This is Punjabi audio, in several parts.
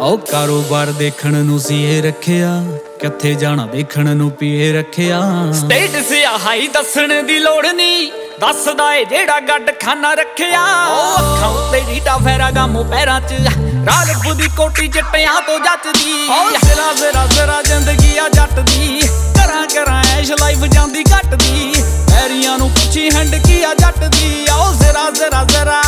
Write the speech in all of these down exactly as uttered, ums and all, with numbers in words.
ਉਹ ਕਾਰੋਬਾਰ ਦੇਖਣ ਨੂੰ ਸੀ ਇਹ ਰੱਖਿਆ, ਕਿੱਥੇ ਜਾਣਾ ਦੇਖਣ ਨੂੰ ਪੀਏ ਰੱਖਿਆ। ਸਟੇਟਸ ਆ ਹਾਈ ਦੱਸਣ ਦੀ ਲੋੜ ਨਹੀਂ, ਦੱਸਦਾ ਏ ਜਿਹੜਾ ਗੱਡ ਖਾਨਾ ਰੱਖਿਆ। ਉਹ ਅੱਖਾਂ ਉੱਤੇ ਢੀਡਾ ਫੇਰਾ ਗਾਮੋ ਪੈਰਾਂ 'ਚ, ਰਾਲਪੂ ਦੀ ਕੋਟੀ ਚਿੱਟਿਆਂ ਤੋਂ ਜੱਚਦੀ। ਜ਼ਰਾ ਜ਼ਰਾ ਜ਼ਰਾ ਜ਼ਿੰਦਗੀ ਆ ਜੱਟ ਦੀ, ਕਰਾਂ ਕਰਾਂ ਐਸ਼ ਲਾਈਫ ਜਾਂਦੀ ਘੱਟ ਦੀ। ਪੈਰੀਆਂ ਨੂੰ ਪੁੱਛੀ ਹੰਡ ਕੀ ਆ ਜੱਟ ਦੀ, ਆਓ ਜ਼ਰਾ ਜ਼ਰਾ ਜ਼ਰਾ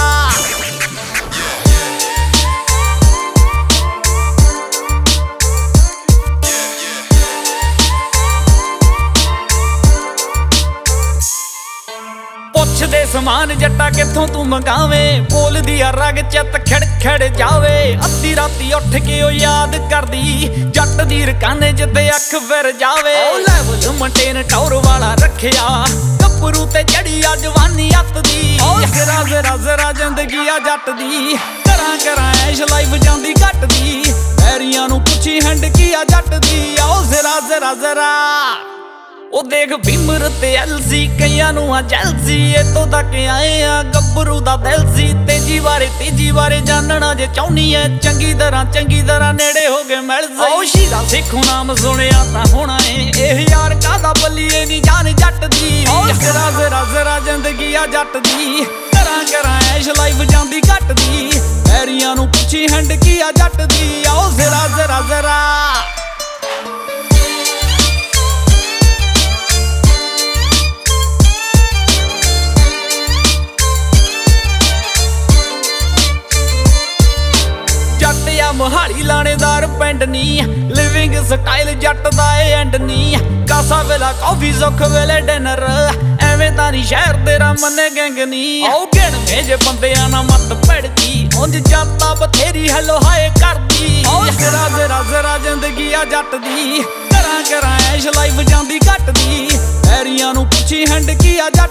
ਪੁੱਛਦੇ ਸਮਾਨ ਜੱਟਾ ਕਿੱਥੋਂ ਤੂੰ ਮੰਗਾਵੇਂ, ਬੋਲਦੀ ਆ ਰਗ ਚਿੱਤ ਖੜ ਖੜ ਜਾਵੇ। ਅੱਧੀ ਰਾਤੀ ਉੱਠ ਕੇ ਉਹ ਯਾਦ ਕਰਦੀ, ਜੱਟ ਦੀ ਰਕਾਨੇ ਜਿੱਤੇ ਅੱਖ ਫਿਰ ਜਾਵੇ। ਉਹ ਲੈਵਲ ਮਟੇਨ ਟੌਰ ਵਾਲਾ ਰੱਖਿਆ, ਗੱਭਰੂ ਤੇ ਚੜੀ ਆ ਜਵਾਨੀ ਅੱਤ ਦੀ। ਉਹ ਜ਼ਰਾ ਜ਼ਰਾ ਜ਼ਰਾ ਜ਼ਿੰਦਗੀ ਆ ਜੱਟ ਦੀ, ਕਰਾਂ ਕਰਾਂ ਐਸ਼ ਲਾਈਫ ਜਾਂਦੀ ਘੱਟ ਦੀ। ਪੈਰੀਆਂ ਨੂੰ ਪੁੱਛੀ ਹੰਡ ਕੀ ਆ ਜੱਟ ਦੀ, ਆਓ ਜ਼ਰਾ ਜ਼ਰਾ ਜ਼ਰਾ ਉਹ ਦੇਖ ਬਿਮਰ ਤੇ ਐਲਸੀ, ਕਈਆਂ ਨੂੰ ਆ ਜੈਲਸੀ। ਇਤੋਂ ਤੱਕ ਆਏ ਆ ਗੱਭਰੂ ਦਾ ਦਿਲ ਸੀ, ਤੇਜੀ ਬਾਰੇ ਤੀਜੀ ਬਾਰੇ ਜਾਣਨਾ ਜੇ ਚਾਹੁੰਨੀ ਐ। ਚੰਗੀ ਤਰ੍ਹਾਂ ਚੰਗੀ ਤਰ੍ਹਾਂ ਨੇੜੇ ਹੋ ਕੇ ਮਿਲ ਜਾਈ। ਉਹ ਸ਼ੀਰਾ ਸਿੱਖੂ ਨਾਮ ਸੁਣਿਆ ਤਾਂ ਹੋਣਾ ਏ, ਇਹ ਯਾਰ ਕਾਹਦਾ ਬੱਲੀਏ ਨੀ ਜਾਨ ਜੱਟ ਦੀ। ਜ਼ਰਾ ਜ਼ਰਾ ਜ਼ਰਾ ਜ਼ਿੰਦਗੀ ਆ ਜੱਟ ਦੀ, ਕਰਾਂ ਕਰਾਂ ਐਸ਼ ਲਾਈਫ ਜਾਂਦੀ ਘੱਟ ਦੀ। ਪੈਰੀਆਂ ਨੂੰ ਪੁੱਛੀ ਹੰਡ ਕੀ ਆ ਜੱਟ ਦੀ, ਆਓ ਜ਼ਰਾ ਜ਼ਰਾ ਜ਼ਰਾ ਮੋਹਾਲੀ ਲਾਣੇਦਾਰ ਪਿੰਡ ਨੀ, ਲਿਵਿੰਗ ਸਟਾਈਲ ਜੱਟ ਦਾ ਏ ਐਂਡ ਨੀ। ਕਾਸਾ ਵੇਲਾ ਕਾਫੀ ਸੁੱਖ ਵੇਲੇ ਡਿਨਰ, ਐਵੇਂ ਤਾਂ ਨੀ ਸ਼ਹਿਰ ਤੇਰਾ ਮੰਨੇ ਗੈਂਗ ਨੀ। ਆਓ ਗਿਣਵੇਂ ਜੇ ਬੰਦਿਆਂ ਨਾਲ ਮੱਤ ਭੜਦੀ, ਉਂਝ ਜਾਤਾਂ ਬਥੇਰੀ ਹੈਲੋ ਹਾਏ ਕਰਦੀ। ਆਓ ਜ਼ਰਾ ਜ਼ਰਾ ਜ਼ਰਾ ਜ਼ਿੰਦਗੀ ਆ ਜੱਟ ਦੀ, ਕਰਾਂ ਕਰਾਂ ਐਸ਼ ਲਾਈਫ ਜਾਂਦੀ ਘੱਟ ਦੀ। ਪੈਰੀਆਂ ਨੂੰ ਪੁੱਛੀ ਹੰਡ ਕੀ ਆ ਜੱਟ